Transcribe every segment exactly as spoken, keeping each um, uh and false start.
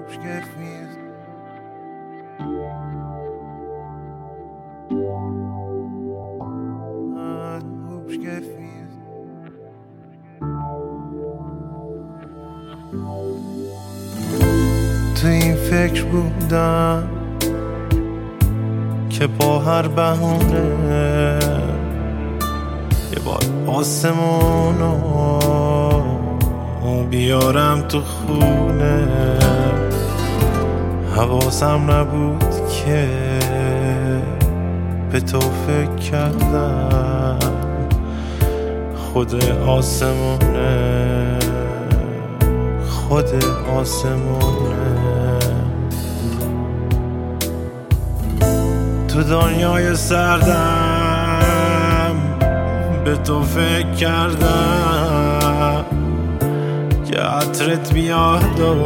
تو این فکر بودم که با هر بهونه یه بار آسمونو بیارم تو خونه. حواسم نبود که به تو فکر کردم خود آسمونه، خود آسمونه. تو دنیای سردم به تو فکر کردم که عطرت بیاد و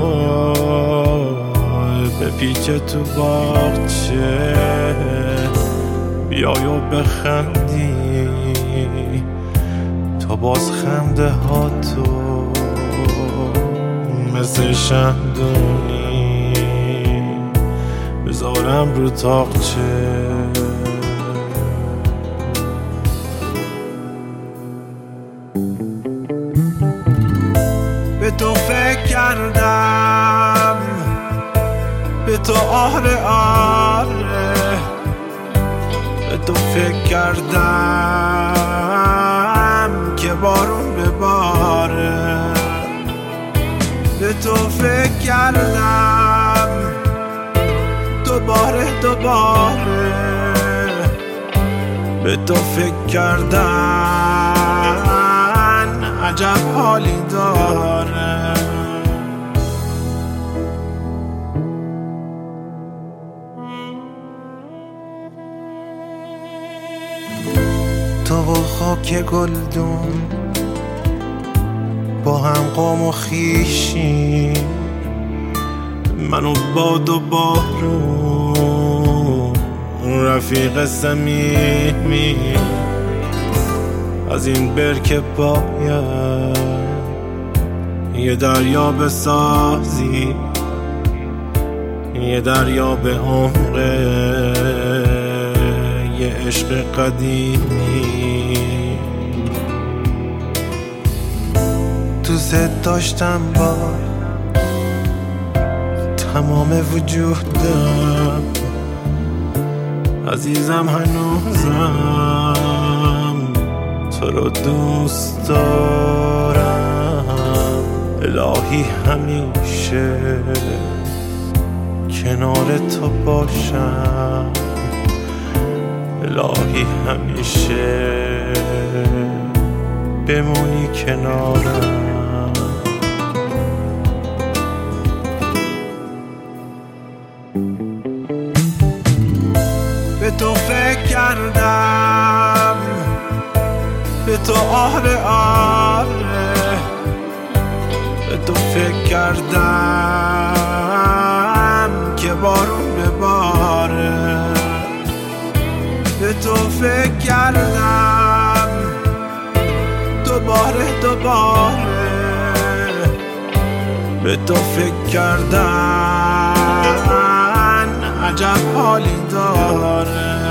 به پیچ تو باغچه بیای و بخندی. تو باز خنده ها تو مثل شمدونی بذارم رو تاقچه. به تو فکر کردم، به تو آره آره، به تو فکر کردم که بارون بباره. به تو فکر کردم دوباره دوباره، به تو فکر کردن عجب حالی داره. تو و خاک گلدون با هم قوم و خیشی، منو باد و بارون رفیق صمیمی. از این برکه باید یه دریا بسازی، یه دریا به عمق یه عشق قدیمی. دوست داشتم با تمام وجودم، عزیزم هنوزم تو رو دوست دارم. الهی همیشه کنار تو باشم، الهی همیشه بمونی کنارم. به تو فکر کردم، به تو آره آره، به تو فکر کردم که بارون بباره. به تو فکر کردم دوباره دوباره، به تو فکر کردن عجب حالی داره.